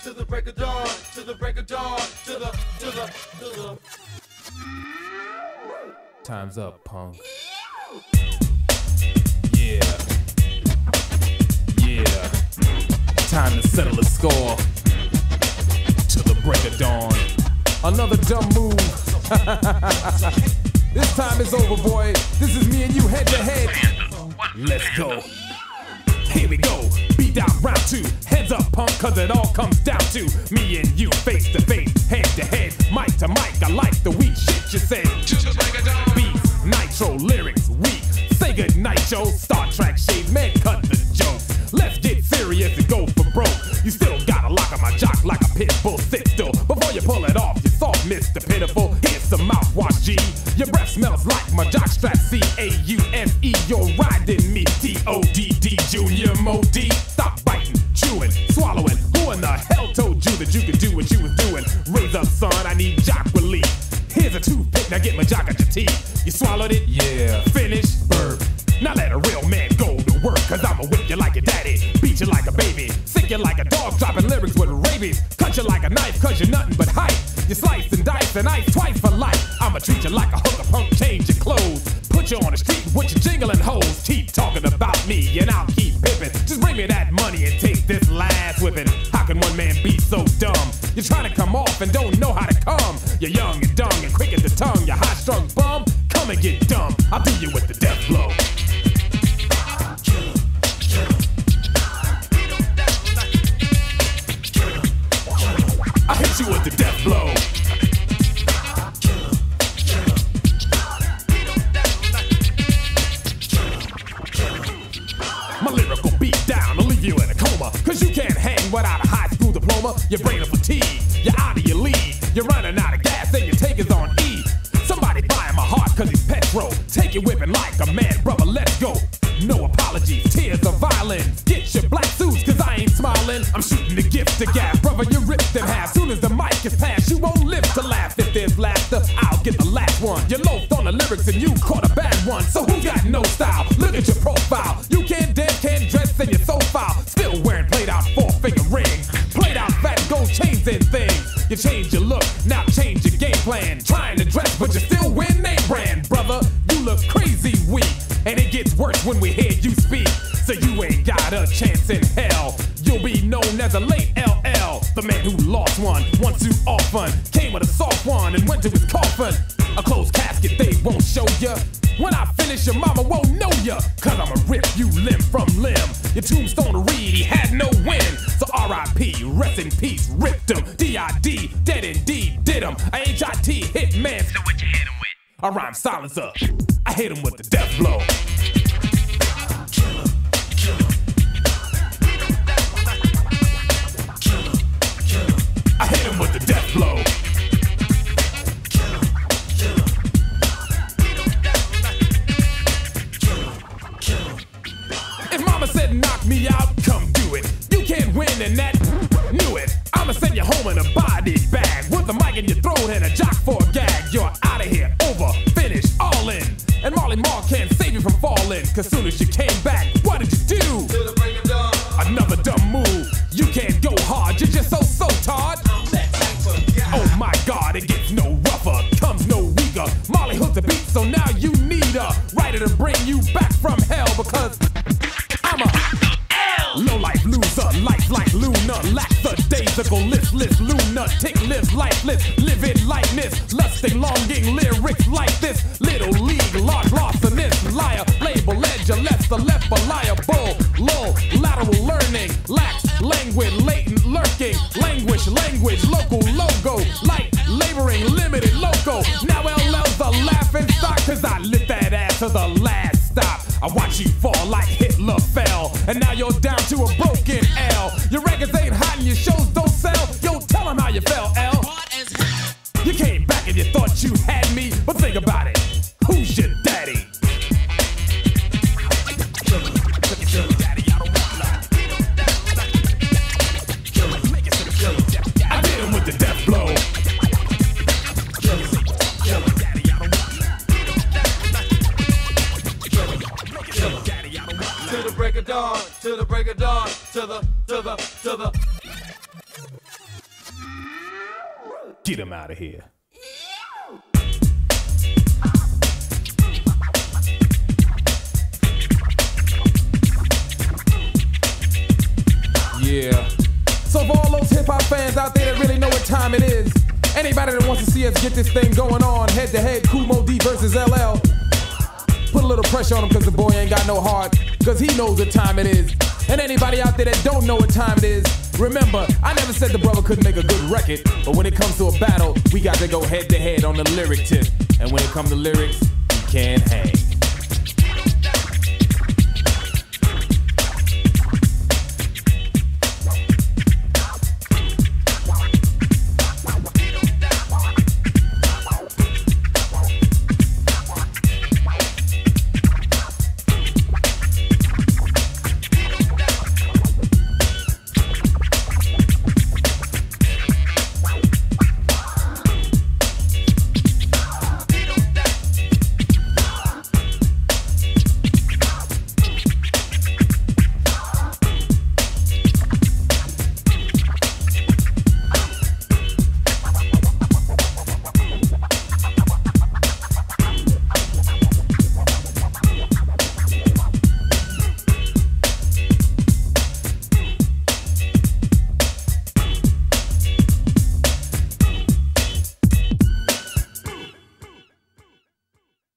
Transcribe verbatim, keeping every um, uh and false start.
to the break of dawn, to the break of dawn, to the, to the, to the. Time's up, punk. Yeah. Yeah. Time to settle the score. To the break of dawn. Another dumb move. This time is over, boy. This is me and you head to head. Let's go. Here we go. Beat down round two. Heads up, punk, cause it all comes down to me and you face to face, head to head, mic to mic. I like the weak shit you said. Beats, nitro, lyrics, weak. Say good night, Joe. Star Trek shade, man, cut the jokes. Let's get serious and go for broke. You still got a lock on my jock like a pit bull. Sit still before you pull it off. You soft, Mister Pitiful. Here's some mouthwash, G. Your breath smells like my jock strap. C A U S E, you're riding me. T O D D, Junior Mo D. Stop biting, chewing, swallowing. Who in the hell told you that you could do what you was doing? Raise up, son, I need jock relief. Here's a toothpick, now get my jock at your teeth. You swallowed it? Yeah. Finish, burp. Now let a real man go to work, cause I'ma whip you like your daddy, beat you like a baby, sick you like a dog, dropping lyrics with rabies, cut you like a knife, cause you're nothing but hype. You slice and dice and ice twice for life. I'ma treat you like a hooker punk, change your clothes, put you on the street with your jingling hoes. Keep talking about me and I'll keep pimping. Just bring me that money and take this last whipping. How can one man be so dumb? You're trying to come off and don't know how to come. You're young and dumb and quick at the tongue. You high-strung bum, come and get dumb. I'll do you with the death blow. I hit you with the death blow. My lyrical beat down will leave you in a coma, cause you can't hang without a high school diploma. Your brain is fatigued, you're out of your league. You're running out of gas and your take is on E. Somebody buy him a heart cause he's petro. Take it whipping like a man, brother, let's go. No apologies, tears of violence. Get your black suits, cause I ain't smiling. I'm shooting the gift to gas, brother, you ripped in half. Soon as the mic is passed, you won't live to laugh. If there's laughter, I'll get the last one. You loafed on the lyrics and you caught a bad one. So who got no style? Look at your profile. You can't dance, can't dress, and you're so foul. Still wearing played out four-finger rings. Played out fat gold chains and things. You change your look, now change your game plan. Trying to dress, but you still wear name brand. Brother, you look crazy weak. And it gets worse when we hear you speak. So you ain't got a chance in hell. You'll be known as a late L L. The man who lost one, one too often. Came with a soft one and went to his coffin. A closed casket they won't show ya. When I finish, your mama won't know ya. Cause I'ma rip you limb from limb. Your tombstone to read, he had no win. So R I P, rest in peace, ripped him. D I D, dead indeed, did him. A H I T, hit man. So what you hit him with? I rhyme silencer. I hit him with the death blow. Killer, killer. Killer, killer. I hit him with the death blow. Killer, killer. Killer, killer. If mama said knock me out, come do it. You can't win and that knew it. I'ma send you home in a body bag with a mic in your throat and a jock for a gag. You're out of here, over, finished, all in. And Marley Marl can't save you from falling. Cause soon as you came back, what did you do? To the break of dawn. Another dumb move. You can't go hard, you're just so, so tired. Oh my God, it gets no rougher, comes no weaker. Marley hooked the beat, so now you need her. Writer to bring you back from hell. Because I'm a low life loser, life like Luna. Lackadaisical, listless, lunatic, lives lifeless, livid lightness, lusting, longing, lyrics like this. Little league, large larcenous, liar, label, ledger, less the left, reliable, low, lateral learning, lax, languid, latent, lurking, languish, language, local, logo, light, laboring, limited, loco. Now L L's the laughing stock, cause I lit that ass to the last stop. I watch you fall like Hitler fell, and now you're down to a broken L. Your records ain't hot and your shows don't sell. Yo, tell them how you fell, L. You came back and you thought you had me, but think about it. Who's your daddy? I did him with the death blow. To the break of dawn, to the break of dawn, to the, to the, to the. get him out of here. Yeah. So for all those hip-hop fans out there that really know what time it is, anybody that wants to see us get this thing going on, head-to-head, Kool Moe Dee versus L L, put a little pressure on him because the boy ain't got no heart, because he knows what time it is. And anybody out there that don't know what time it is, remember, I never said the brother couldn't make a good record, but when it comes to a battle, we got to go head-to-head on the lyric tip. And when it comes to lyrics, you can't hang.